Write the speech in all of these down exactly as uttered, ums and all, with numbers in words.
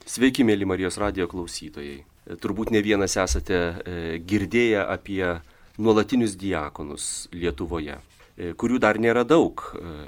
Sveiki, mėly Marijos radijo klausytojai. Turbūt ne vienas esate girdėję apie nuolatinius diakonus Lietuvoje, kurių dar nėra daug,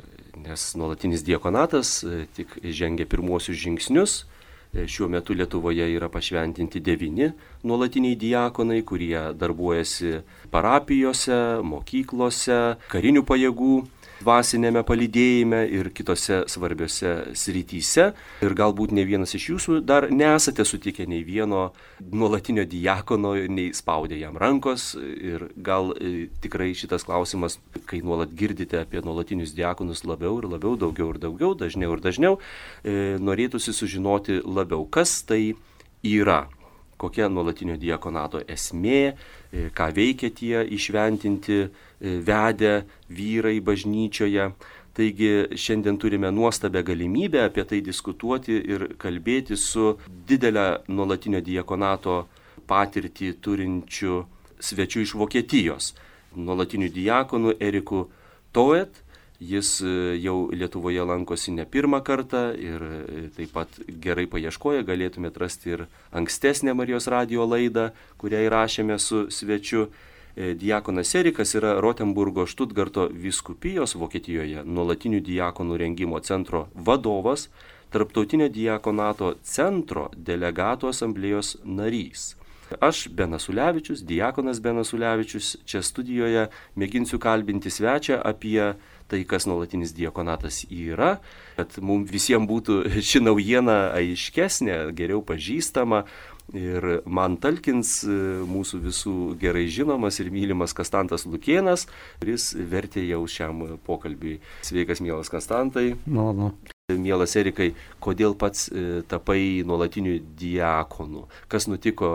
nes nuolatinis diakonatas tik žengia pirmuosius žingsnius. Šiuo metu Lietuvoje yra pašventinti devyni nuolatiniai diakonai, kurie darbuojasi parapijose, mokyklose, karinių pajėgų dvasinėme palydėjime ir kitose svarbiose srityse. Ir galbūt ne vienas iš jūsų dar nesate sutikę nei vieno nuolatinio diakono, nei spaudę jam rankos. Ir gal e, tikrai šitas klausimas, kai nuolat girdite apie nuolatinius diakonus labiau ir labiau, daugiau ir daugiau, dažniau ir dažniau, e, norėtųsi sužinoti labiau, kas tai yra. Kokia nuolatinio diakonato esmė, ką veikia tie įšventinti vedę vyrai bažnyčioje. Taigi šiandien turime nuostabią galimybę apie tai diskutuoti ir kalbėti su didelę nuolatinio diakonato patirtį turinčiu svečiu iš Vokietijos, nuolatiniu diakonu Eriku Toet. Jis jau Lietuvoje lankosi ne pirmą kartą ir taip pat gerai paieškoję galėtumėte rasti ir ankstesnę Marijos radijo laidą, kurią įrašėme su svečiu. Diakonas Erikas yra Rotenburgo Štutgarto vyskupijos Vokietijoje nuolatinių diakonų rengimo centro vadovas, Tarptautinio diakonato centro delegatų asamblėjos narys. Aš, Benas Ulevičius, diakonas Benas Ulevičius, čia studijoje mėginsiu kalbinti svečią apie tai, kas nuolatinis diakonatas yra, kad mums visiems būtų ši naujiena aiškesnė, geriau pažįstama ir man talkins mūsų visų gerai žinomas ir mylimas Konstantas Lukėnas, kuris vertė jau šiam pokalbiui. Sveikas, mielas Konstantai. Malonu. Mielas Erikai, kodėl pats e, tapai nuolatiniu diakonu? Kas nutiko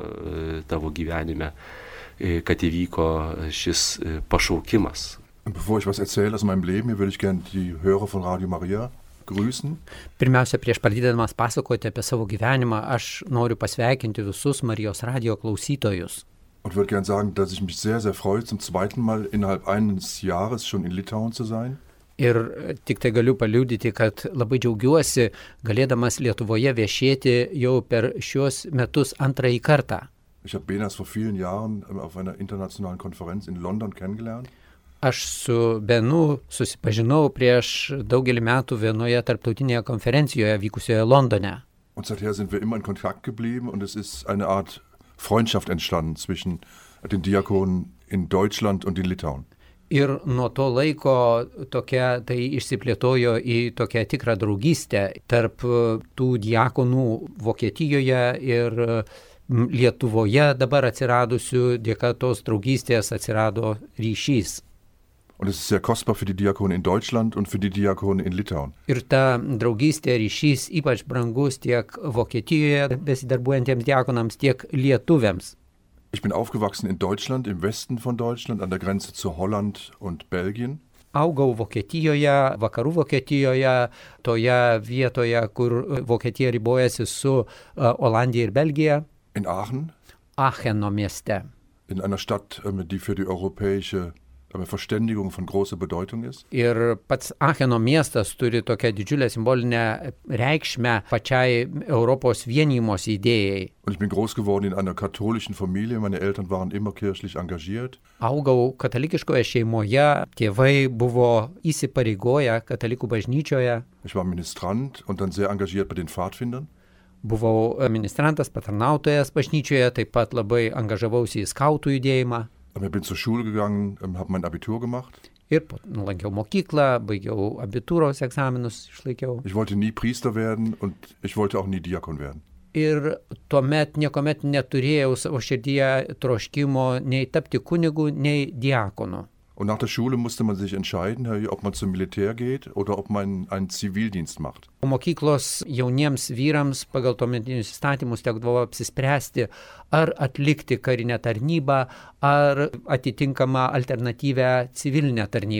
e, tavo gyvenime, e, kad įvyko šis e, pašaukimas? Bevor ich was erzähle aus meinem Leben, würde ich gerne die Hörer von Radio Maria grüßen. Pirmiausia, prieš pradėdamas pasakoti apie savo gyvenimą, aš noriu pasveikinti visus Marijos radijo klausytojus. Und würde gerne sagen, dass ich mich sehr, sehr freue, zum zweiten Mal innerhalb eines Jahres schon in Litauen zu sein. Ir tik tai galiu paliudyti, kad labai džiaugiuosi, galėdamas Lietuvoje viešėti jau per šios metus antrąjį kartą. Ich habe Benas vor vielen Jahren auf einer internationalen Konferenz in London kennengelernt. Aš su Benu susipažinau prieš daugelį metų vienoje tarptautinėje konferencijoje vykusioje Londone. Und seither sind wir immer in Kontakt geblieben und es ist eine Art Freundschaft entstanden zwischen den Diakonen in Deutschland und in Litauen. Ir nuo to laiko tokia, tai išsiplėtojo į tokią tikrą draugystę tarp tų diakonų Vokietijoje ir Lietuvoje dabar atsiradusių, dėka tos draugystės atsirado ryšys. Und es ist sehr kostbar für die Diakone in Deutschland und für die Diakone in Litauen. Ir ta draugystė ryšys ypač brangus tiek Vokietijoje besidarbuojantiems diakonams, tiek lietuviams. Ich bin aufgewachsen in Deutschland, im Westen von Deutschland, an der Grenze zu Holland und Belgien. Augau Vokietijoje, vakarų Vokietijoje, toje vietoje, kur Vokietija ribojasi su uh, Olandija ir Belgija. In Aachen. Aacheno mieste. In einer Stadt, die für die europäische Verständigung von großer Bedeutung ist. Ir pats Aacheno miestas turi tokią didžiulę simbolinę reikšmę pačiai Europos vienijimos idėjai. Und ich bin groß geworden in einer katholischen Familie. Meine Eltern waren immer kirchlich engagiert. Augau katalikiškoje šeimoje, tėvai buvo įsipareigoję katalikų bažnyčioje. Ich war Ministrant und dann sehr engagiert bei den Pfadfindern. Buvau ministrantas, patarnautojas bažnyčioje, taip pat labai angažavausi į skautų judėjimą. Ich bin zur Schule gegangen, habe mein Abitur gemacht. Ir lankiau mokyklą, baigiau abitūros egzaminus, išlaikiau. Ich wollte nie Priester werden und ich wollte auch nie Diakon werden. Ir tuomet niekuomet neturėjau savo širdyje troškimo nei tapti kunigu, nei diakonu. Und nach der Schule musste man sich entscheiden, ob man zum Militär geht oder ob man einen Zivildienst macht. Mokyklos jauniems vyrams pagal tuometinius įstatymus tekdavo apsispręsti, ar atlikti karinę tarnybą, ar atitinkamą alternatyvę civilinę tarnybą.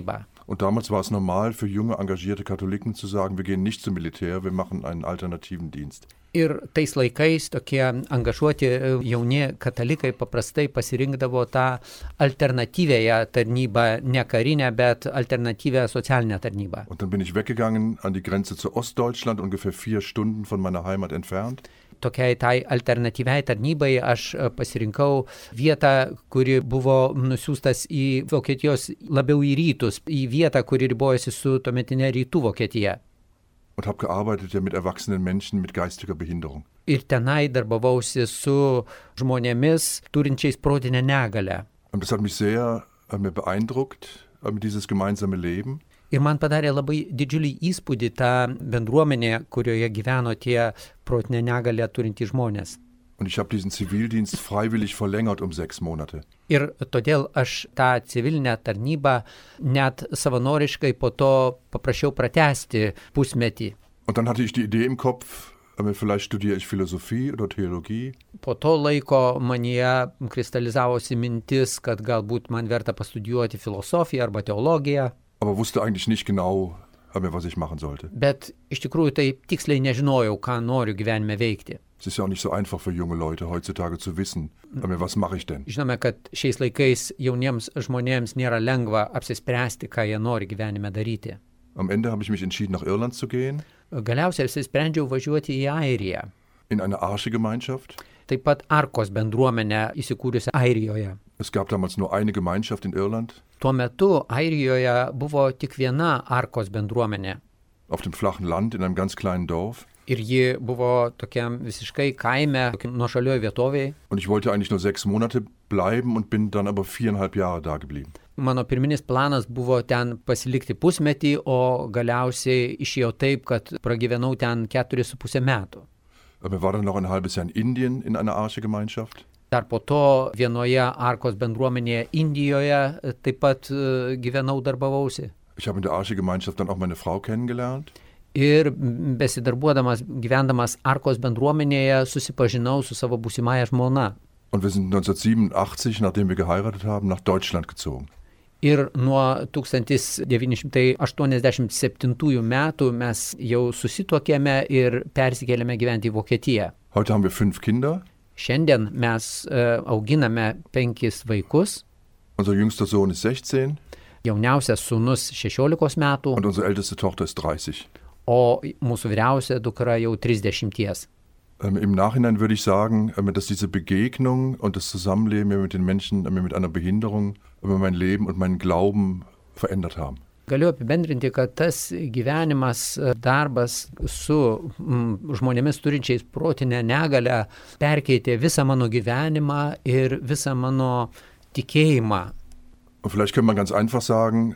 Und damals war es normal für junge, engagierte Katholiken zu sagen, wir gehen nicht zum Militär, wir machen einen alternativen Dienst. Ir tais laikais tokie angažuoti jauni katalikai paprastai pasirinkdavo tą alternatyvėją tarnybą, ne karinę, bet alternatyvę socialinę tarnybą. Und dann bin ich weggegangen an die Grenze zu Ostdeutschland, ungefähr vier Stunden von meiner Heimat entfernt. Tokiai tai alternatyviai tarnybai aš pasirinkau vietą, kuri buvo nusiųstas į Vokietijos labiau į rytus, į vietą, kuri ribojasi su tuometinė rytų Vokietija. Und habe gearbeitet ja mit erwachsenen Menschen mit geistiger Behinderung. Ir tenai darbavausi su žmonėmis turinčiais protinę negalią. Und das hat mich sehr äh, mir beeindruckt, äh, dieses gemeinsame Leben. Ir man padarė labai didžiulį įspūdį tą bendruomenę, kurioje gyveno tie protinę negalę turintys žmonės. Und ich habe diesen Zivildienst freiwillig verlängert um sechs Monate. Ir todėl aš tą civilinę tarnybą net savanoriškai po to paprašiau pratęsti pusmetį. Und dann hatte ich die Idee im Kopf, äh, vielleicht studiere ich Philosophie oder Theologie. Po to laiko manyje kristalizavosi mintis, kad galbūt man verta pastudijuoti filosofiją arba teologiją. Aber wusste eigentlich nicht genau, was ich machen sollte. Bet iš tikrųjų tai tiksliai nežinojau, ką noriu gyvenime veikti. Es ist ja auch nicht so einfach für junge Leute heutzutage zu wissen, was mache ich denn? Žinome, kad šiais laikais jauniems žmonėms nėra lengva apsispręsti, ką jie nori gyvenime daryti. Am Ende habe ich mich entschieden, nach Irland zu gehen. Galiausiai apsisprendžiau važiuoti į Airiją. In eine Arche-Gemeinschaft. Taip pat Arkos bendruomenę įsikūrusią Airijoje. Es gab damals nur eine Gemeinschaft in Irland. Tuo metu Airijoje buvo tik viena Arkos bendruomenė. Auf dem flachen Land in einem ganz kleinen Dorf. Ir ji buvo tokiam visiškai kaime, nuošalioj vietovėje. Und ich wollte eigentlich nur sechs Monate bleiben und bin dann aber viereinhalb Jahre da geblieben. Mano pirminis planas buvo ten pasilikti pusmetį, o galiausiai išėjo taip, kad pragyvenau ten keturis su pusę metų. Wir waren noch ein halbes Jahr in Indien in einer Arche-Gemeinschaft. Dar po to vienoje Arkos bendruomenėje Indijoje taip pat gyvenau, darbavausi. Ich habe in der Arche-Gemeinschaft dann auch meine Frau kennengelernt. Ir besidarbuodamas, gyvendamas Arkos bendruomenėje susipažinau su savo būsimąja žmona. Und wir sind neunzehnhundertsiebenundachtzig, nachdem wir geheiratet haben, nach Deutschland gezogen. Ir nuo tūkstantis devyni šimtai aštuoniasdešimt septintųjų metų mes jau susituokėme ir persikėlėme gyventi į Vokietiją. Heute haben wir fünf Kinder. Šiandien mes uh, auginame penkis vaikus. Unser jüngster Sohn ist sechzehn. Jauniausias sūnus šešiolikos metų. Und unsere älteste Tochter ist dreißig. O mūsų vyriausia dukra jau trisdešimties. Ähm, Im Nachhinein würde ich sagen, ähm, dass diese Begegnung und das Zusammenleben mit den Menschen ähm, mit einer Behinderung ähm, mein Leben und meinen Glauben verändert haben. Galiu apibendrinti, kad tas gyvenimas, darbas su mm, žmonėmis turinčiais protinę negalią perkeitė visą mano gyvenimą ir visą mano tikėjimą. Und vielleicht kann man ganz einfach sagen,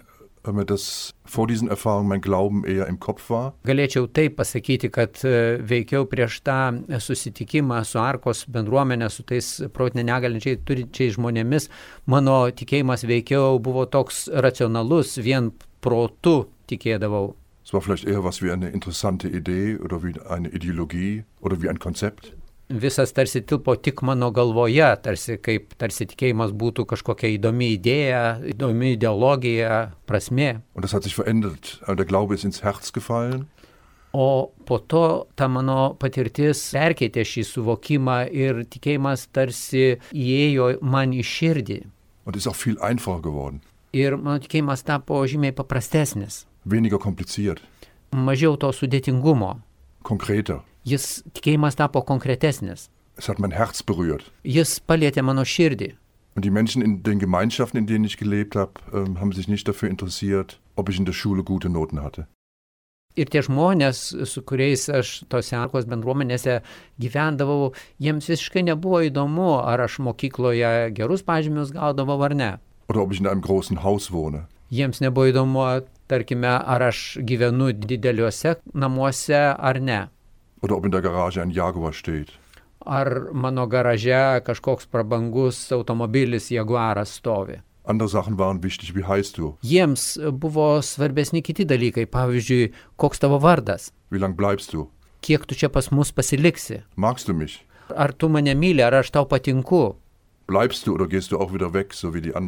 dass vor diesen Erfahrungen mein Glauben eher im Kopf war. Galėčiau taip pasakyti, kad veikiau prieš tą susitikimą su Arkos bendruomenė, su tais protinę negalinčiai turinčiais žmonėmis, mano tikėjimas veikiau buvo toks racionalus, vien protu tikėdavau. Es war vielleicht eher was wie eine interessante Idee oder wie eine Ideologie oder wie ein Konzept. Visas tarsi tilpo tik mano galvoje, tarsi kaip tarsi tikėjimas būtų kažkokia įdomi idėja, įdomi ideologija, prasmė. Und das hat sich verändert. Der Glaube ist ins Herz gefallen. O po to ta mano patirtis perkeitė šį suvokimą ir tikėjimas tarsi įėjo man į širdį. Und ist auch viel einfacher geworden. Ir mano tikėjimas tapo žymiai paprastesnis. Weniger kompliziert. Mažiau to sudėtingumo. Konkreter. Jis tikėjimas tapo konkretesnis. Es hat mein Herz berührt. Jis palietė mano širdį. Und die Menschen in den Gemeinschaften, in denen ich gelebt habe, ähm, haben sich nicht dafür interessiert, ob ich in der Schule gute Noten hatte. Ir tie žmonės, su kuriais aš tose Arkos bendruomenėse gyvendavau, jiems visiškai nebuvo įdomu, ar aš mokykloje gerus pažymius gaudavau ar ne. Oder ob ich in einem großen Haus wohne. Jiems nebuvo įdomu, tarkime, ar aš gyvenu dideliuose namuose ar ne. Oder ob in der Garage ein Jaguar steht. Ar mano garaže kažkoks prabangus automobilis Jaguaras stovi. Andere Sachen waren wichtig, wie heißt du? Jiems buvo svarbesni kiti dalykai, pavyzdžiui, koks tavo vardas? Wie lang bleibst du? Kiek tu čia pas mus pasiliksi? Magst du mich? Ar tu mane myli, ar aš tau patinku? Bleibst du oder gehst du auch wieder weg, so wie die anderen?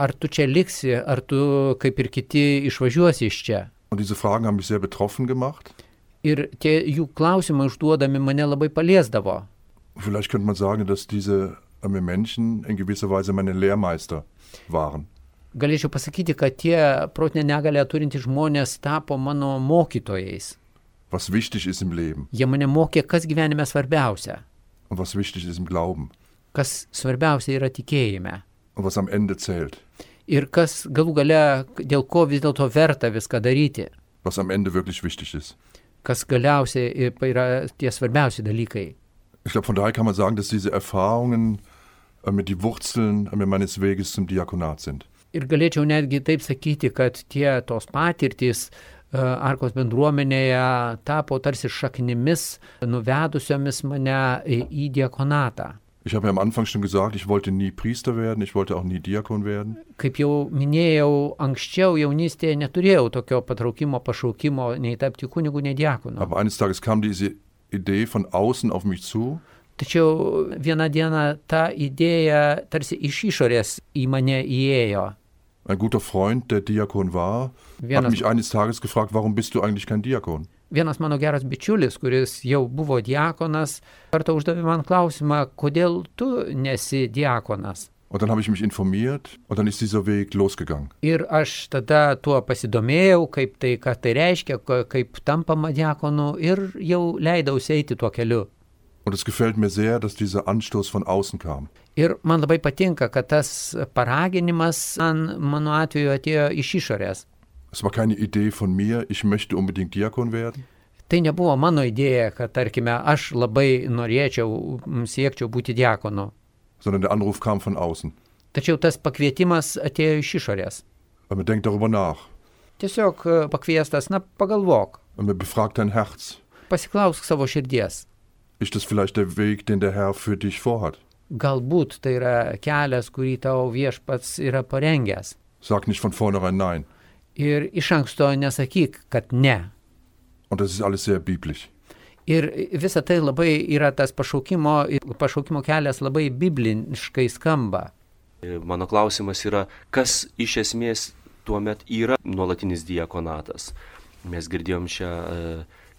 ar tu čia liksi, ar tu kaip ir kiti išvažiuosi iš čia. Und diese Fragen haben mich sehr betroffen gemacht. Ir tie jų klausimai užduodami mane labai paliesdavo. Vielleicht könnte man sagen, dass diese Menschen in gewisser Weise meine Lehrmeister waren. Galėčiau pasakyti, kad tie protinę negalią turintys žmonės tapo mano mokytojais. Was wichtig ist im Leben. Jie mane mokė, kas gyvenime svarbiausia. Und was wichtig ist im Glauben. Kas svarbiausia yra tikėjime. Und was am Ende zählt. Ir kas galų gale, dėl ko vis dėlto verta viską daryti. Was am Ende wirklich wichtig ist. Kas galiausiai yra tie svarbiausi dalykai. Ich glaube, von daher kann man sagen, dass diese Erfahrungen äh, mit die Wurzeln äh, meines Weges zum Diakonat sind. Ir galėčiau netgi taip sakyti, kad tie tos patirtys uh, Arkos bendruomenėje tapo tarsi šaknimis, nuvedusiomis mane į, į diakonatą. Ich habe ja am Anfang schon gesagt, ich wollte nie Priester werden, ich wollte auch nie Diakon werden. Kaip jau minėjau, anksčiau jaunystėje neturėjau tokio patraukimo, pašaukimo, nei tapti kunigu, nei diakonu. Aber eines Tages kam diese Idee von außen auf mich zu. Tačiau vieną dieną ta idėja tarsi iš išorės į mane įėjo. Ein guter Freund, der Diakon war, Vienas, hat mich eines Tages gefragt, warum bist du eigentlich kein Diakon? Vienas mano geras bičiulis, kuris jau buvo diakonas, kartą uždavė man klausimą, kodėl tu nesi diakonas? Und dann habe ich mich informiert und dann ist dieser Weg losgegangen. Ir aš tada tuo pasidomėjau, kaip tai, ką tai reiškia, kaip tampama diakonu ir jau leidausi eiti tuo keliu. Und es gefällt mir sehr, dass dieser Anstoß von außen kam. Ir man labai patinka, kad tas paraginimas man, mano atveju atėjo iš išorės. Es war keine Idee von mir, ich möchte unbedingt Diakon werden. Tai nebuvo mano idėja, kad, tarkime, aš labai norėčiau, siekčiau būti diakonu. Sondern der Anruf kam von außen. Tačiau tas pakvietimas atėjo iš išorės. Und man denkt darüber nach. Tiesiog pakviestas, na, pagalvok. Und man befragt dein Herz. Pasiklausk savo širdies. Ist das vielleicht der Weg, den der Herr für dich vorhat? Galbūt tai yra kelias, kurį tavo viešpats yra parengęs. Sag nicht von vornherein nein. Ir iš anksto nesakyk, kad ne. Und das ist alles sehr biblisch. Ir visa tai labai yra tas pašaukimo, pašaukimo kelias labai bibliškai skamba. Mano klausimas yra, kas iš esmės tuomet yra nuolatinis diakonatas. Mes girdėjom šią e,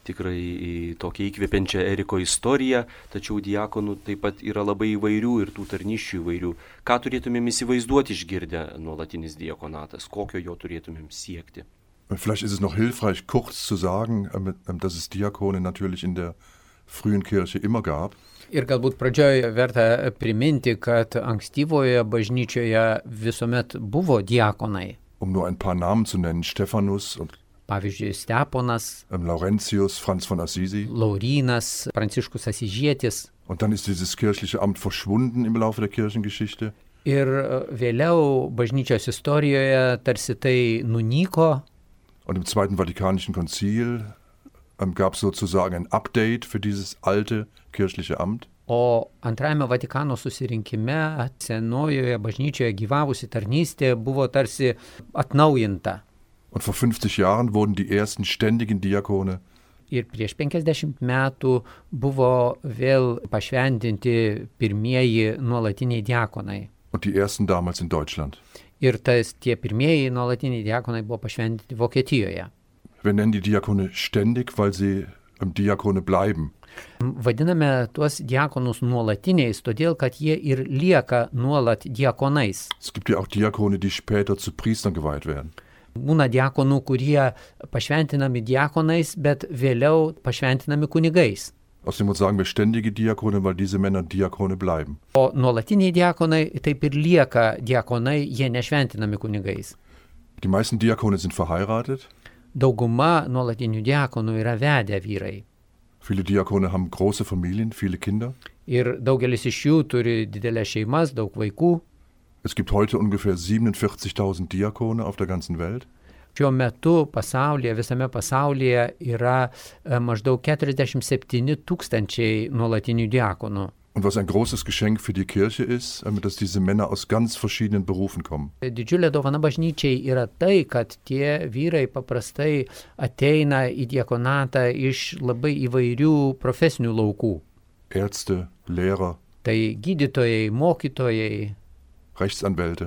tikrai tokią įkvepiančią Eriko istoriją, tačiau diakonų taip pat yra labai įvairių ir tų tarnysčių įvairių. Ką turėtumėm įsivaizduoti išgirdę nuolatinis diakonatas? Kokio jo turėtumėm siekti? Vielleicht ist es noch hilfreich, kurz zu sagen, dass es Diakone natürlich in der frühen Kirche immer gab. Ir galbūt pradžioje verta priminti, kad ankstyvoje bažnyčioje visuomet buvo diakonai. Um nur ein paar Namen zu nennen, Stephanus und Pavyzdžiui, Steponas, Laurentius, Franz von Assisi. Laurynas, Pranciškus Asižietis. Und dann ist dieses kirchliche Amt verschwunden im Laufe der Kirchengeschichte. Ir vėliau bažnyčios istorijoje tarsi tai nunyko. Und im Zweiten Vatikanischen Konzil ähm, gab es sozusagen ein Update für dieses alte kirchliche Amt. O antrajame Vatikano susirinkime senojoje bažnyčioje gyvavusi tarnystė buvo tarsi atnaujinta. Und vor fünfzig Jahren wurden die ersten ständigen Diakone Ir prieš penkiasdešimt metų buvo vėl pašventinti pirmieji nuolatiniai diakonai. Und die ersten damals in Deutschland. Ir tas, tie pirmieji nuolatiniai diakonai buvo pašventinti Vokietijoje. Wir nennen die Diakone ständig, weil sie ähm, Diakone bleiben. Vadiname tuos diakonus nuolatiniais, todėl kad jie ir lieka nuolat diakonais. Es gibt ja auch Diakone, die später zu Priestern geweiht werden. Būna diakonų, kurie pašventinami diakonais, bet vėliau pašventinami kunigais. Außerdem muss sagen wir ständige Diakone, weil diese Männer Diakone bleiben. O nuolatiniai diakonai taip ir lieka diakonai, jie nešventinami kunigais. Die meisten Diakone sind verheiratet. Dauguma nuolatinių diakonų yra vedę vyrai. Viele Diakone haben große Familien, viele Kinder. Ir daugelis iš jų turi didelės šeimas, daug vaikų. Es gibt heute ungefähr siebenundvierzigtausend Diakone auf der ganzen Welt. Šiuo metu pasaulyje, visame pasaulyje yra maždaug keturiasdešimt septyni tūkstančiai nuolatinių diakonų. Und was ein großes Geschenk für die Kirche ist, dass diese Männer aus ganz verschiedenen Berufen kommen. Didžiulė dovana bažnyčiai yra tai, kad tie vyrai paprastai ateina į diakonatą iš labai įvairių profesinių laukų. Ärzte, Lehrer. Tai gydytojai, mokytojai, Rechtsanwälte.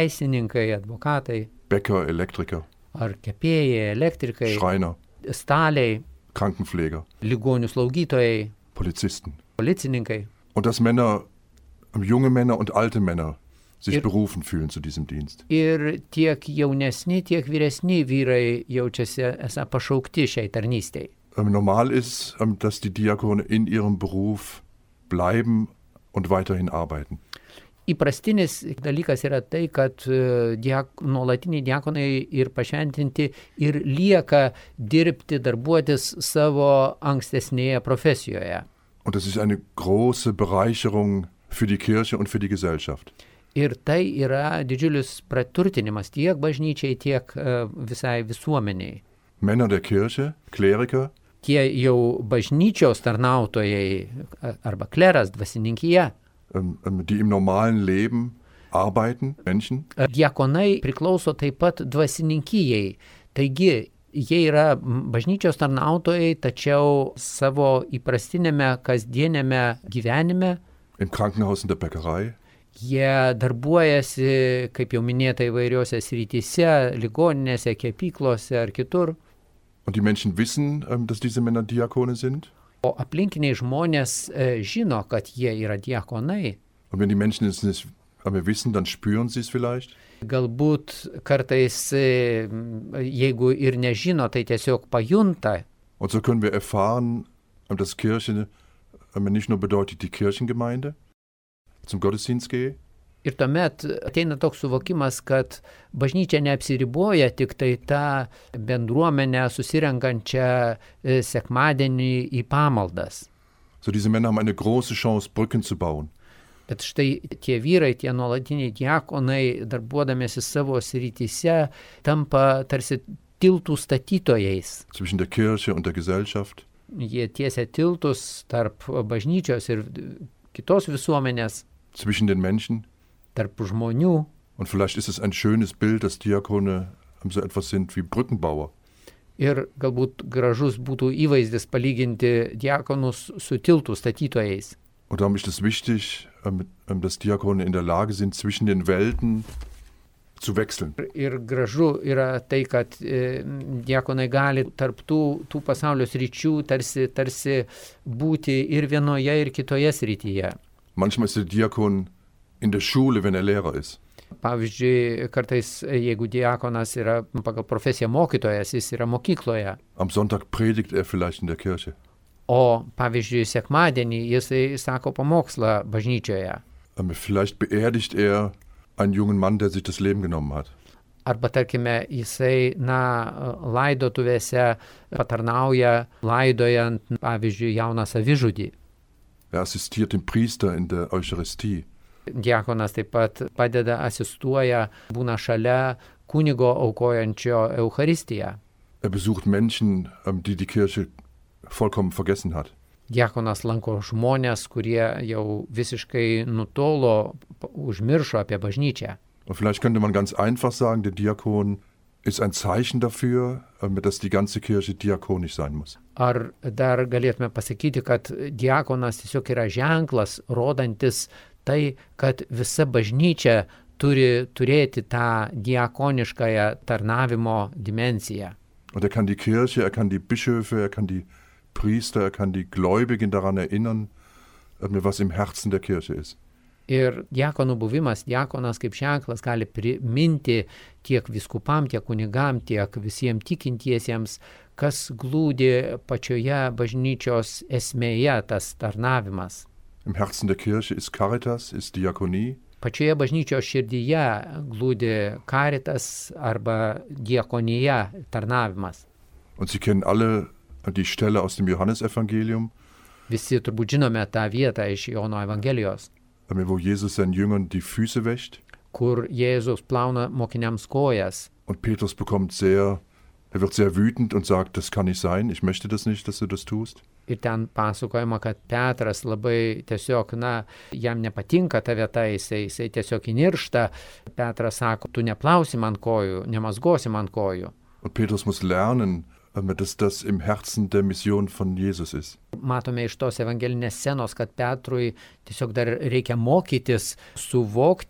teisininkai, advokatai, Bäcker, Elektriker, ar kepėjai, elektrikai, Schreiner, staliai, Krankenpfleger, ligonių slaugytojai, Polizisten. policininkai. Und dass Männer, junge Männer und alte Männer sich Ir- berufen fühlen zu diesem Dienst. Ir tiek jaunesni, tiek vyresni vyrai jaučiasi esą pašaukti šiai tarnystei. Ähm, Normal ist, ähm, dass die Diakone in ihrem Beruf bleiben und weiterhin arbeiten. Įprastinis dalykas yra tai, kad e, diak, nuolatiniai diakonai ir pašventinti ir lieka dirbti, darbuotis savo ankstesnėje profesijoje. Und das ist eine große Bereicherung für die Kirche und für die Gesellschaft. Ir tai yra didžiulis praturtinimas tiek bažnyčiai, tiek e, visai visuomeniai. Männer der Kirche, Kleriker, Tie jau bažnyčios tarnautojai a- arba kleras, dvasininkija, ähm, ähm, die im normalen Leben arbeiten, Menschen, diakonai priklauso taip pat dvasininkijai. Taigi, jie yra m, bažnyčios tarnautojai, tačiau savo įprastinėme, kasdienėme gyvenime im Krankenhaus, in der Bäckerei, jie darbuojasi, kaip jau minėta, įvairiuose srityse, ligoninėse, kepyklose ar kitur. und die Menschen wissen, ähm, dass diese Männer Diakone sind. O aplinkiniai žmonės e, žino, kad jie yra diakonai. Und wenn die Menschen es nicht aber wissen, dann spüren sie es vielleicht. Galbūt kartais, e, m, jeigu ir nežino, tai tiesiog pajunta. Und so können wir erfahren, ähm, dass Kirche ähm, nicht nur bedeutet die Kirchengemeinde, zum Gottesdienst gehe, Ir tuomet ateina toks suvokimas, kad bažnyčia neapsiriboja tik tai tą bendruomenę susirenkančią e, sekmadienį į pamaldas. so diese Männer haben eine große Chance, Brücken zu bauen. Bet štai tie vyrai, tie nuolatiniai diakonai, darbuodamėsi savo srityse, tampa tarsi tiltų statytojais. Zwischen der Kirche und der Gesellschaft. Jie tiesia tiltus tarp bažnyčios ir kitos visuomenės, Zwischen den Menschen. tarp žmonių. Und vielleicht ist es ein schönes Bild, dass Diakone ähm, so etwas sind wie Brückenbauer. Ir galbūt gražus būtų įvaizdis palyginti diakonus su tiltų statytojais. Und darum ist es wichtig, ähm, ähm, dass Diakone in der Lage sind, zwischen den Welten zu wechseln. Ir gražu yra tai, kad e, diakonai gali tarp tų, tų pasaulio sričių tarsi, tarsi būti ir vienoje, ir kitoje srityje. Manchmal ist der Diakon in der Schule, wenn er Lehrer ist. Pavyzdžiui, kartais, jeigu diakonas yra pagal profesiją mokytojas, jis yra mokykloje. Am Sonntag predigt er vielleicht in der Kirche. O pavyzdžiui, sekmadienį jisai sako pamokslą bažnyčioje. Ähm, Vielleicht beerdigt er einen jungen Mann, der sich das Leben genommen hat. Arba, tarkime, jisai, na, laidotuvėse patarnauja, laidojant, pavyzdžiui, jauną savižudį. Er assistiert dem Priester in der Eucharistie. Diakonas taip pat padeda, asistuoja, būna šalia kunigo aukojančio Eucharistiją. Er besucht Menschen, ähm, die die Kirche vollkommen vergessen hat. Diakonas lanko žmonės, kurie jau visiškai nutolo, p- užmiršo apie bažnyčią. Und vielleicht könnte man ganz einfach sagen, der Diakon ist ein Zeichen dafür, ähm, dass die ganze Kirche diakonisch sein muss. Ar dar galėtume pasakyti, kad diakonas tiesiog yra ženklas, rodantis tai, kad visa bažnyčia turi turėti tą diakoniškąją tarnavimo dimensiją. Und er kann die Kirche, er kann die Bischöfe, er kann die Priester, er kann die Gläubigen daran erinnern, ähm, was im Herzen der Kirche ist. Ir diakonų buvimas, diakonas kaip ženklas gali priminti tiek viskupam, tiek kunigam, tiek visiems tikintiesiems, kas glūdi pačioje bažnyčios esmėje, tas tarnavimas. Im Herzen der Kirche ist Caritas, ist Diakonie. Pačioje bažnyčios širdyje glūdi karitas arba diakonija, tarnavimas. Und Sie kennen alle die Stelle aus dem Johannesevangelium, Visi turbūt žinome tą vietą iš Jono Evangelijos, ähm, wo Jesus seinen Jüngern die Füße wäscht. kur Jėzus plauna mokiniams kojas. Und Petrus bekommt sehr, er wird sehr wütend und sagt, das kann nicht sein, ich möchte das nicht, dass du das tust. Ir ten pasakojama, kad Petras labai tiesiog, na, jam nepatinka ta vieta, jisai, jisai tiesiog įniršta. Petras sako, tu neplausi man kojų, nemazgosi man kojų. Und Petrus muss lernen, ähm, dass das im Herzen der Mission von Jesus ist. Matome iš tos evangelinės scenos, kad Petrui tiesiog dar reikia mokytis, suvokti,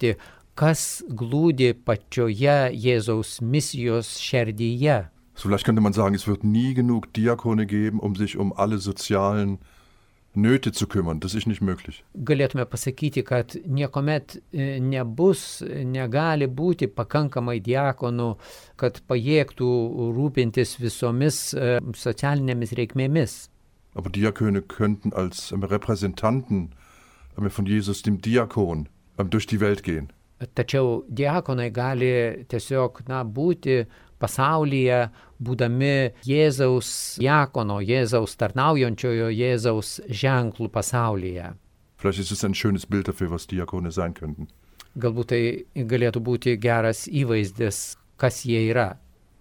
kas glūdi pačioje Jėzaus misijos šerdyje. So vielleicht könnte man sagen, es wird nie genug Diakone geben, um sich um alle sozialen Nöte zu kümmern. Das ist nicht möglich. Galėtume pasakyti, kad niekuomet nebus, negali būti pakankamai diakonų, kad pajėgtų rūpintis visomis socialinėmis reikmėmis. Aber Diakone könnten als Repräsentanten von Jesus, dem Diakon, durch die Welt gehen. Tačiau diakonai gali tiesiog na, būti pasaulyje, būdami Jėzaus diakono, Jėzaus tarnaujančiojo, Jėzaus ženklų pasaulyje. Vielleicht ist es ein schönes Bild dafür, was Diakone sein könnten. Galbūt tai galėtų būti geras įvaizdis, kas jie yra.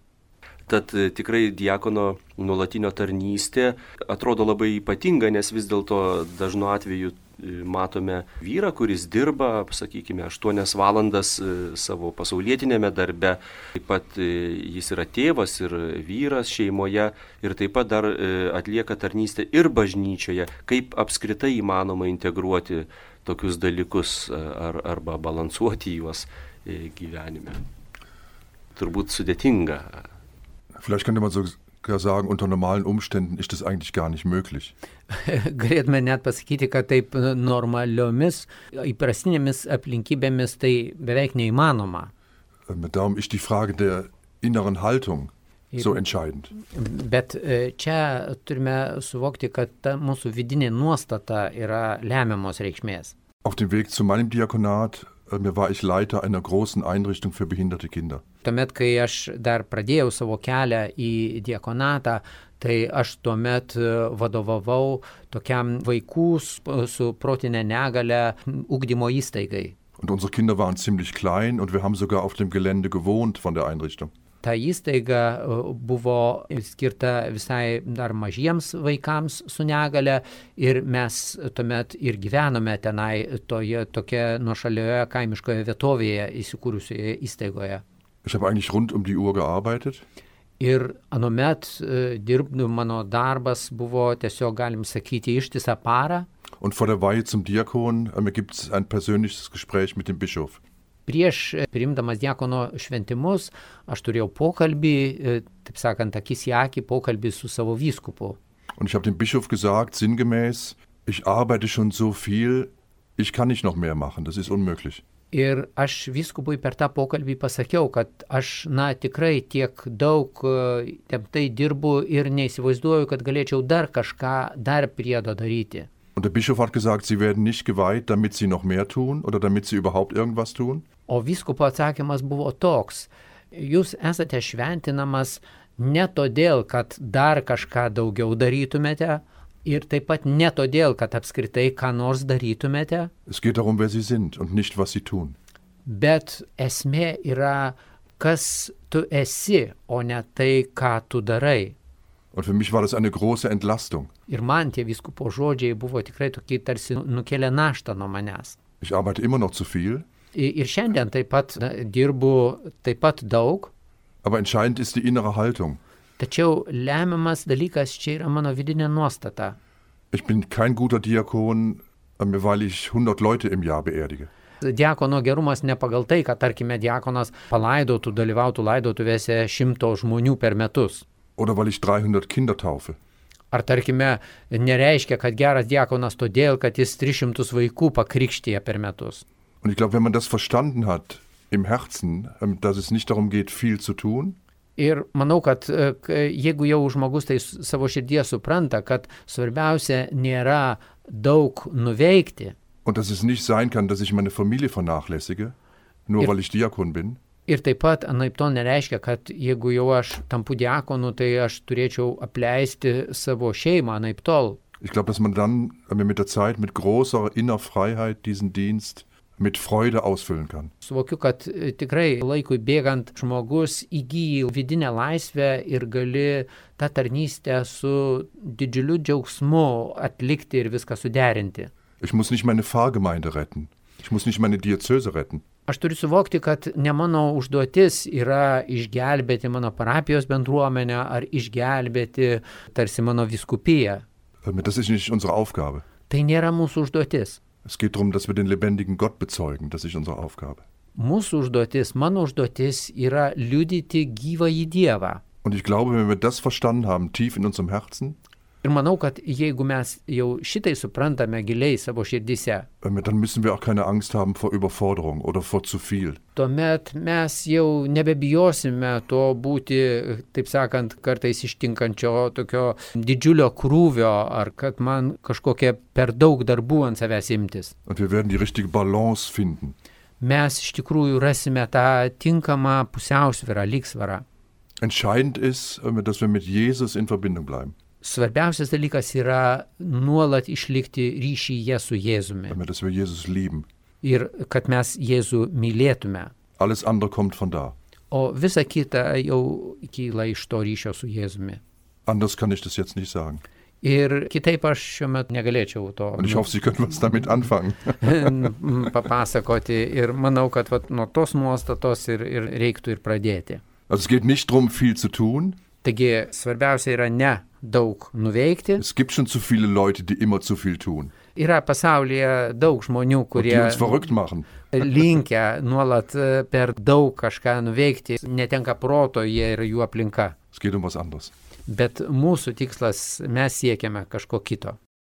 Tad tikrai diakono nuolatinio tarnystė atrodo labai ypatinga, nes vis dėlto dažnu atveju matome vyrą, kuris dirba, sakykime, aštuonias valandas savo pasaulietinėme darbe. Taip pat jis yra tėvas ir vyras šeimoje ir taip pat dar atlieka tarnystę ir bažnyčioje. Kaip apskritai įmanoma integruoti tokius dalykus ar, arba balansuoti juos gyvenime? Turbūt sudėtinga. Vielleicht könnte man sogar sagen, unter normalen Umständen ist das eigentlich gar nicht möglich. Galėtume net pasakyti, kad taip normaliomis, įprastinėmis aplinkybėmis tai beveik neįmanoma. Darum ist die Frage der inneren Haltung so entscheidend. Bet čia turime suvokti, kad ta mūsų vidinė nuostata yra lemiamos reikšmės. Auf dem Weg zu meinem Diakonat war ich Leiter einer großen Einrichtung für behinderte Kinder. Tuomet, kai aš dar pradėjau savo kelią į diakonatą, tai aš tuomet vadovavau tokiam vaikų su protinė negale ugdymo įstaigai. Und unsere Kinder waren ziemlich klein und wir haben sogar auf dem Gelände gewohnt von der Einrichtung. Ta įstaiga buvo skirta visai dar mažiems vaikams su negale ir mes tuomet ir gyvenome tenai toje tokia nuošalioje kaimiškoje vietovėje įsikūrusioje įstaigoje. Ich habe eigentlich rund um die Uhr gearbeitet. Ir anuomet dirbnu mano darbas buvo tiesiog, galim sakyti, ištisą parą. Und vor der Weihe zum Diakon gibt es ein persönliches Gespräch mit dem Bischof. Prieš priimdamas diakono šventimus, aš turėjau pokalbį, taip sakant, akis į akį pokalbį su savo vyskupu. Und ich habe dem Bischof gesagt, sinngemäß, ich arbeite schon so viel, ich kann nicht noch mehr machen, das ist unmöglich. Ir aš vyskupui per tą pokalbį pasakiau, kad aš, na, tikrai tiek daug tai dirbu ir neįsivaizduoju, kad galėčiau dar kažką dar priedo daryti. Und der Bischof hat gesagt, sie werden nicht geweiht, damit sie noch mehr tun oder damit sie überhaupt irgendwas tun. O vyskupo atsakymas buvo toks: jūs esate šventinamas ne todėl, kad dar kažką daugiau darytumėte, ir taip pat ne todėl, kad apskritai ką nors darytumėte. Es geht darum, wer sie sind und nicht, was sie tun. Bet esmė yra, kas tu esi, o ne tai, ką tu darai. Und für mich war das eine große Entlastung. Ir man tie vyskupo žodžiai buvo tikrai tokie tarsi nukėlė naštą nuo manęs. Ich arbeite immer noch zu viel. Ir šiandien taip pat na, dirbu taip pat daug. Aber entscheidend ist die innere Haltung. Tačiau lemiamas dalykas čia yra mano vidinė nuostata. Ich bin kein guter Diakon, weil ich hundert Leute im Jahr beerdige. Diakono gerumas ne pagal tai, kad tarkime diakonas palaidotų, dalyvautų laidotuvėse šimto žmonių per metus. Oder weil ich dreihundert Kinder taufe. Ar tarkime nereiškia, kad geras diakonas todėl, kad jis tris šimtus vaikų pakrikštija per metus. Und ich glaube, wenn man das verstanden hat im Herzen, dass es nicht darum geht, viel zu tun. Ir manau, kad jeigu jau žmogus tai savo širdyje supranta, kad svarbiausia nėra daug nuveikti. Und dass es nicht sein kann, dass ich meine Familie vernachlässige, nur ir, weil ich Diakon bin. Ir taip pat anaiptol nereiškia, kad jeigu jau aš tampu diakonu, tai aš turėčiau apleisti savo šeimą anaiptol. Ich glaube, dass man dann mit der Zeit mit großer innerer Freiheit diesen Dienst mit Freude ausfüllen kann. Suvokiu, kad tikrai laikui bėgant žmogus įgyja vidinę laisvę ir gali tą tarnystę su didžiuliu džiaugsmu atlikti ir viską suderinti. Ich muss nicht meine Pfarrgemeinde retten. Ich muss nicht meine Diözese retten. Aš turiu suvokti, kad ne mano užduotis yra išgelbėti mano parapijos bendruomenę ar išgelbėti tarsi mano vyskupiją. Das ist nicht unsere Aufgabe. Tai nėra mūsų užduotis. Es geht darum, dass wir den lebendigen Gott bezeugen. Das ist unsere Aufgabe. Mūsų užduotis, mano užduotis yra liudyti gyvąjį Dievą. Und ich glaube, wenn wir das verstanden haben, tief in unserem Herzen, Ir manau, kad jeigu mes jau šitai suprantame giliai savo širdyse, dann müssen wir auch keine Angst haben vor Überforderung oder vor zu viel. Tuomet mes jau nebebijosime to būti, taip sakant, kartais ištinkančio tokio didžiulio krūvio, ar kad man kažkokie per daug darbų ant savęs imtis. Und wir werden die richtige Balance finden. Mes iš tikrųjų rasime tą tinkamą pusiausvyrą, lygsvarą. Entscheidend ist, dass wir mit Jesus in Verbindung bleiben. Svarbiausias dalykas yra nuolat išlikti ryšyje su Jėzumi. Dass wir Jesus lieben. Ir kad mes Jėzų mylėtume. Alles andere kommt von da. O visa kita jau kyla iš to ryšio su Jėzumi. Anders kann ich das jetzt nicht sagen. Ir kitaip aš šiuo metu negalėčiau to. Und ich hoffe, Sie können was damit anfangen. papasakoti. Ir manau, kad vat, nuo tos nuostatos ir, ir reiktų ir pradėti. Also es geht nicht darum, viel zu tun. Taigi svarbiausia yra ne daug nuveikti. Es gibt schon zu viele Leute, die immer zu viel tun. Yra pasaulyje daug žmonių, kurie die uns verrückt machen. linkia nuolat per daug kažką nuveikti, netenka proto jie ir jų aplinka. Es geht um was anderes. Bet mūsų tikslas, mes siekiame kažko kito.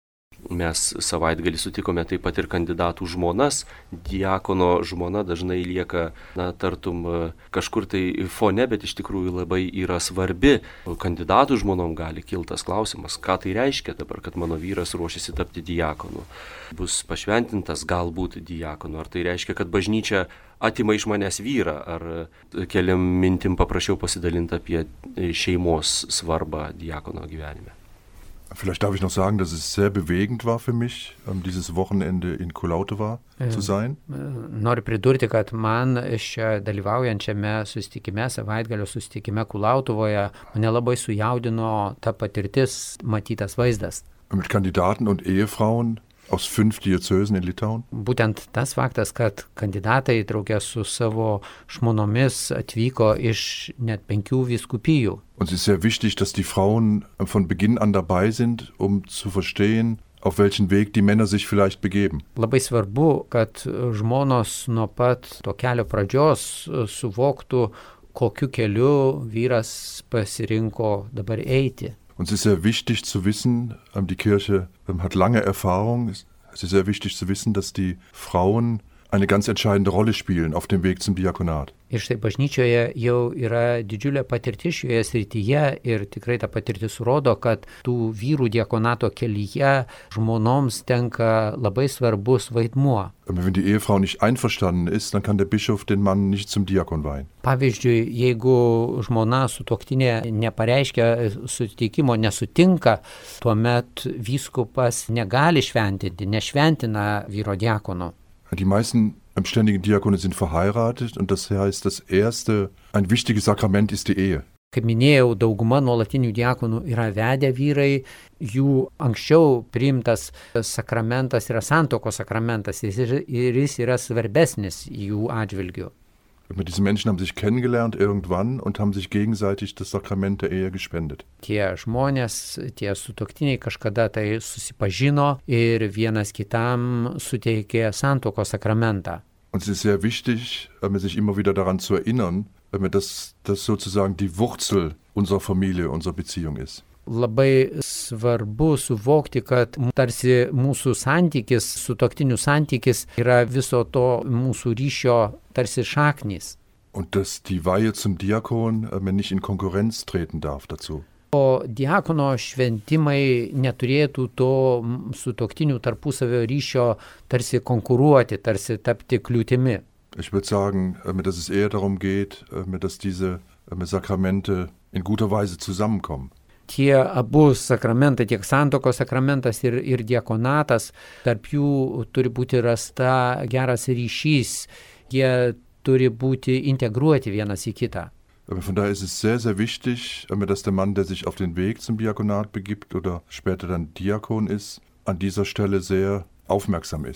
Mes savaitgalį sutikome taip pat ir kandidatų žmonas. Diakono žmona dažnai lieka, na, tartum kažkur tai fone, bet iš tikrųjų labai yra svarbi. Kandidatų žmonom gali kiltas klausimas, ką tai reiškia dabar, kad mano vyras ruošiasi tapti diakonu. Bus pašventintas galbūt diakonu. Ar tai reiškia, kad bažnyčia atima iš manęs vyrą, ar keliam mintim paprašiau pasidalinti apie šeimos svarbą diakono gyvenime. Vielleicht darf ich noch sagen, dass es sehr bewegend war für mich, dieses Wochenende in Kulautova zu sein. Noriu pridurti, kad man šią dalyvaujančiame susitikime, savaitgalio susitikime Kulautuvoje, mane labai sujaudino ta patirtis, matytas vaizdas. Mit Kandidaten und Ehefrauen aus fünf Diözesen in Litauen. Būtent tas faktas, kad kandidatai draugė su savo žmonomis atvyko iš net penkių vyskupijų. Und es ist sehr wichtig, dass die Frauen von Beginn an dabei sind, um zu verstehen, auf welchen Weg die Männer sich vielleicht begeben. Labai svarbu, kad žmonos nuo pat to kelio pradžios suvoktų, kokiu keliu vyras pasirinko dabar eiti. Und es ist sehr wichtig zu wissen, die Kirche hat lange Erfahrung, es ist sehr wichtig zu wissen, dass die Frauen eine ganz entscheidende Rolle spielen auf dem Weg zum Diakonat. Ir štai bažnyčioje jau yra didžiulė patirtis šioje srityje ir tikrai ta patirtis rodo, kad tų vyrų diakonato kelyje žmonoms tenka labai svarbus vaidmuo. Wenn die Ehefrau nicht einverstanden ist, dann kann der Bischof den Mann nicht zum Diakon weihen. Pavyzdžiui, jeigu žmona sutuoktinė nepareiškia sutikimo, nesutinka, tuomet vyskupas negali šventinti, nešventina vyro diakono. Die meisten ständigen Diakone sind verheiratet und das heißt, das erste, ein wichtiges Sakrament ist die Ehe. Kaip minėjau, dauguma nuolatinių diakonų yra vedę vyrai, jų anksčiau priimtas sakramentas yra santuokos sakramentas ir jis yra svarbesnis jų atžvilgiu. Diese Menschen haben sich kennengelernt irgendwann und haben sich gegenseitig das Sakrament der Ehe gespendet. Tie žmonės, tie sutuoktiniai kažkada tai susipažino ir vienas kitam suteikė santuokos sakramentą. Und es ist sehr wichtig, sich immer wieder daran zu erinnern, dass das sozusagen die Wurzel unserer Familie, unserer Beziehung ist. Labai svarbu suvokti, kad tarsi mūsų santykis, sutuoktinių santykis yra viso to mūsų ryšio tarsi šaknys. Und dass die Weihe zum Diakon nicht in Konkurrenz treten darf dazu. O diakono šventimai neturėtų to sutuoktinių tarpusavio ryšio tarsi konkuruoti, tarsi tapti kliūtimi. Ich würde sagen, dass es eher darum geht, dass diese Sakramente in guter Weise zusammenkommen. Tie abu sakramentai, tiek santuokos sakramentas ir, ir diakonatas, tarp jų turi būti rasta geras ryšys, jie turi būti integruoti vienas į kitą. Von daher ist es sehr, sehr wichtig, dass der Mann, der sich auf den Weg zum Diakonat begibt oder später dann Diakon ist, an dieser Stelle sehr aufmerksam ist.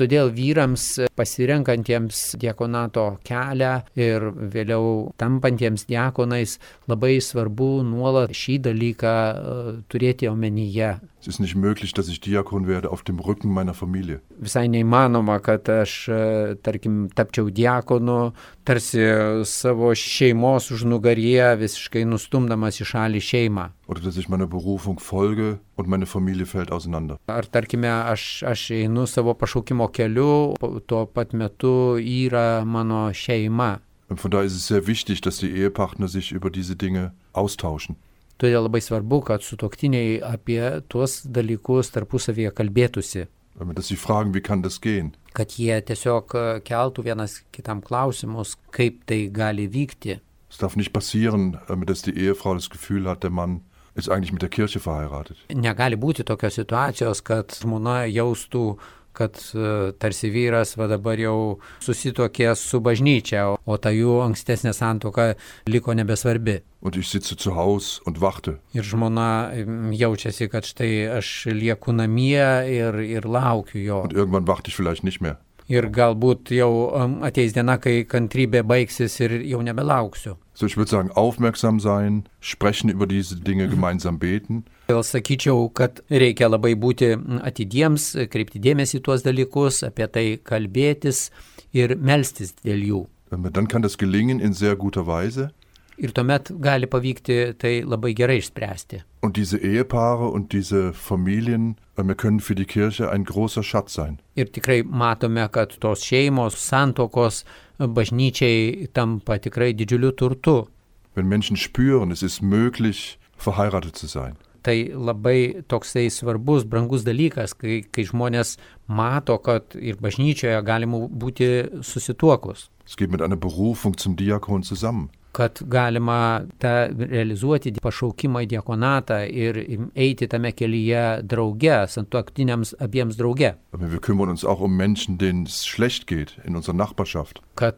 Todėl vyrams pasirenkantiems diakonato kelią ir vėliau tampantiems diakonais labai svarbu nuolat šį dalyką turėti omenyje. Es ist nicht möglich, dass ich Diakon werde auf dem Rücken meiner Familie. Visai neįmanoma, kad aš, tarkim, tapčiau diakonu, tarsi savo šeimos užnugaryje visiškai nustumdamas į šalį šeimą. Oder dass ich meiner Berufung folge und meine Familie fällt auseinander. Ar tarkime, aš, aš einu savo pašaukimo keliu, tuo pat metu yra mano šeima. Und von daher ist es sehr wichtig, dass die Ehepartner sich über diese Dinge austauschen. Todėl labai svarbu, kad sutuoktiniai apie tuos dalykus tarpusavyje kalbėtųsi. Dass sie fragen, wie kann das gehen? Kad jie tiesiog keltų vienas kitam klausimus, kaip tai gali vykti. Es darf nicht passieren, dass die Ehefrau das Gefühl hat, der Mann ist eigentlich mit der Kirche verheiratet. Negali būti tokios situacijos, kad žmona jaustų, kad tarsi vyras va dabar jau susituokė su bažnyčia, o ta jų ankstesnė santuoka liko nebesvarbi. Und ich sitze zu Haus und warte. Ir žmona jaučiasi, kad štai aš lieku namie ir, ir laukiu jo. Und irgendwann warte ich vielleicht nicht mehr. Ir galbūt jau ateis diena, kai kantrybė baigsis ir jau nebelauksiu. So, ich würde sagen, aufmerksam sein, sprechen über diese Dinge, gemeinsam beten. Vėl sakyčiau, kad reikia labai būti atidiems, kreipti dėmesį į tuos dalykus, apie tai kalbėtis ir melstis dėl jų. Dann kann das gelingen in sehr guter Weise. Ir tuomet gali pavykti tai labai gerai išspręsti. Und diese Ehepaare und diese Familien, wir können für die Kirche ein großer Schatz sein. Ir tikrai matome, kad tos šeimos, santuokos bažnyčiai tampa tikrai didžiuliu turtu. Wenn Menschen spüren, es ist möglich, verheiratet zu sein. Tai labai toksai svarbus, brangus dalykas, kai, kai žmonės mato, kad ir bažnyčioje galima būti susituokus. Es geht mit einer Berufung zum Diakon zusammen. Kad galima tą realizuoti pašaukimą į diakonatą ir eiti tame kelyje drauge, santuoktiniams abiems drauge. Aber wir kümmern uns auch um Menschen, denen es schlecht geht in unserer Nachbarschaft. Kad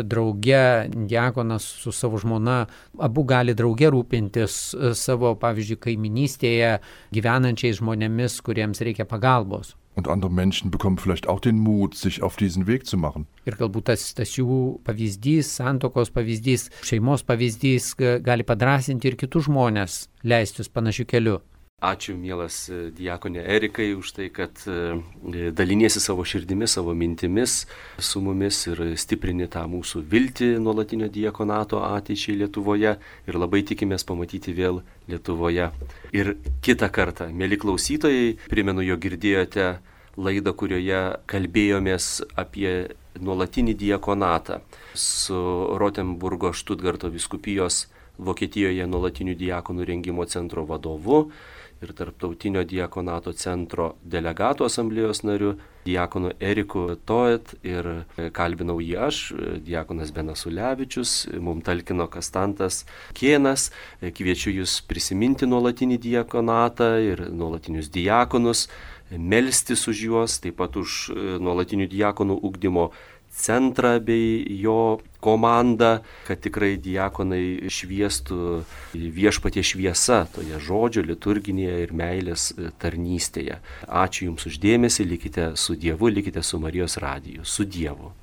drauge diakonas su savo žmona abu gali drauge rūpintis savo, pavyzdžiui, kaiminystėje gyvenančiais žmonėmis, kuriems reikia pagalbos. Und andere Menschen bekommen vielleicht auch den Mut, sich auf diesen Weg zu machen. Ir galbūt tas, tas jų pavyzdys, santuokos pavyzdys, šeimos pavyzdys gali padrasinti ir kitus žmonės leistis panašiu keliu. Ačiū, mielas diakonė Erikai, už tai, kad daliniesi savo širdimi, savo mintimis su mumis ir stiprini tą mūsų viltį nuolatinio diakonato ateičiai Lietuvoje ir labai tikimės pamatyti vėl Lietuvoje. Ir kitą kartą, mėly klausytojai, primenu, jog girdėjote laidą, kurioje kalbėjomės apie nuolatinį diakonatą su Rotenburgo Štutgarto vyskupijos Vokietijoje nuolatinių diakonų rengimo centro vadovu ir Tarptautinio diakonato centro delegatų asamblėjos nariu, diakonu Eriku Toet, ir kalbinau jį aš, diakonas Benas Ulevičius, mum talkino Kastantas Kėnas. Kviečiu jūs prisiminti nuolatinį diakonatą ir nuolatinius diakonus, melstis už juos, taip pat už nuolatinių diakonų ugdymo centrą bei jo komandą, kad tikrai diakonai šviestų viešpatie šviesa toje žodžio, liturginėje ir meilės tarnystėje. Ačiū Jums už dėmesį, likite su Dievu, likite su Marijos radiju. Su Dievu.